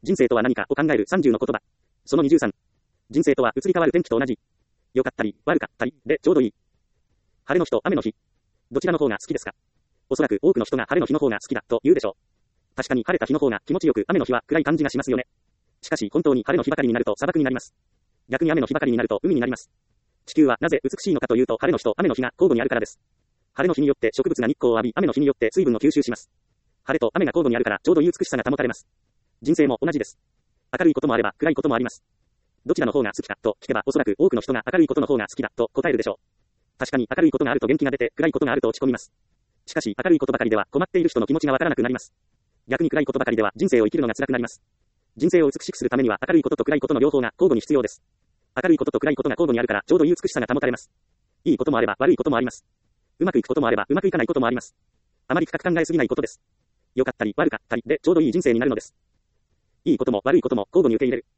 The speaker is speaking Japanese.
人生とは何かを考える30の言葉。その23。人生とは移り変わる天気と同じ。良かったり、悪かったり、でちょうどいい。晴れの日と雨の日。どちらの方が好きですか？おそらく多くの人が晴れの日の方が好きだと言うでしょう。確かに晴れた日の方が気持ちよく、雨の日は暗い感じがしますよね。しかし本当に晴れの日ばかりになると砂漠になります。逆に雨の日ばかりになると海になります。地球はなぜ美しいのかというと晴れの日と雨の日が交互にあるからです。晴れの日によって植物が日光を浴び、雨の日によって水分を吸収します。晴れと雨が交互にあるからちょうどいい美しさが保たれます。人生も同じです。明るいこともあれば暗いこともあります。どちらの方が好きかと聞けばおそらく多くの人が明るいことの方が好きだと答えるでしょう。確かに明るいことがあると元気が出て暗いことがあると落ち込みます。しかし明るいことばかりでは困っている人の気持ちがわからなくなります。逆に暗いことばかりでは人生を生きるのが辛くなります。人生を美しくするためには明るいことと暗いことの両方が交互に必要です。明るいことと暗いことが交互にあるからちょうどいい美しさが保たれます。いいこともあれば悪いこともあります。うまくいくこともあればうまくいかないこともあります。あまり深く考えすぎないことです。良かったり悪かったりでちょうどいい人生になるのです。いいことも悪いことも交互に受け入れる。